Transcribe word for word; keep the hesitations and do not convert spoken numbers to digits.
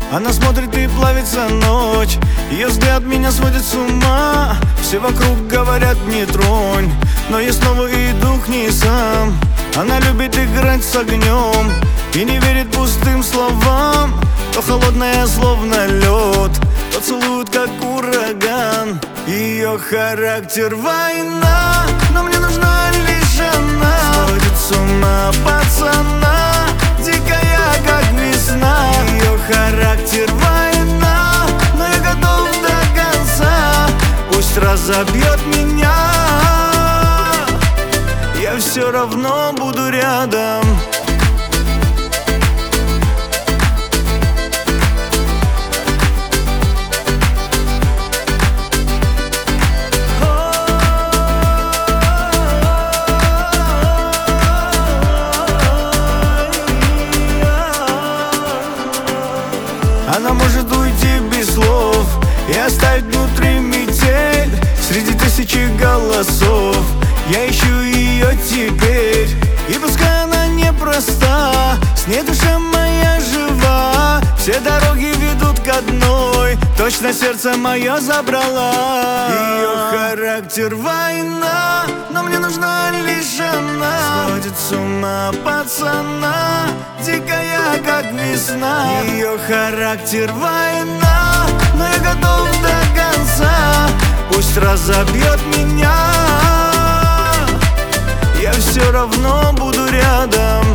Она смотрит и плавится ночь, ее взгляд меня сводит с ума. Все вокруг говорят не тронь, но я снова иду к ней сам. Она любит играть с огнем и не верит пустым словам. То холодная, словно лед, то целует, как ураган. Ее характер война, но мне нужна лишь она. Сводит с ума пацана, дикая, как весна. Ее характер война, но я готов до конца. Пусть разобьет меня, я все равно буду рядом. Она может уйти без слов и оставить внутри метель. Среди тысячи голосов я ищу ее теперь. И пускай она непроста, с ней душа моя жива. Все дороги ведут к одной, точно сердце мое забрала. Ее характер война, но мне нужна лишь она. Сводит с ума пацана, дикая, как весна. Ее характер война, но я готов до конца. Пусть разобьет меня, я все равно буду рядом.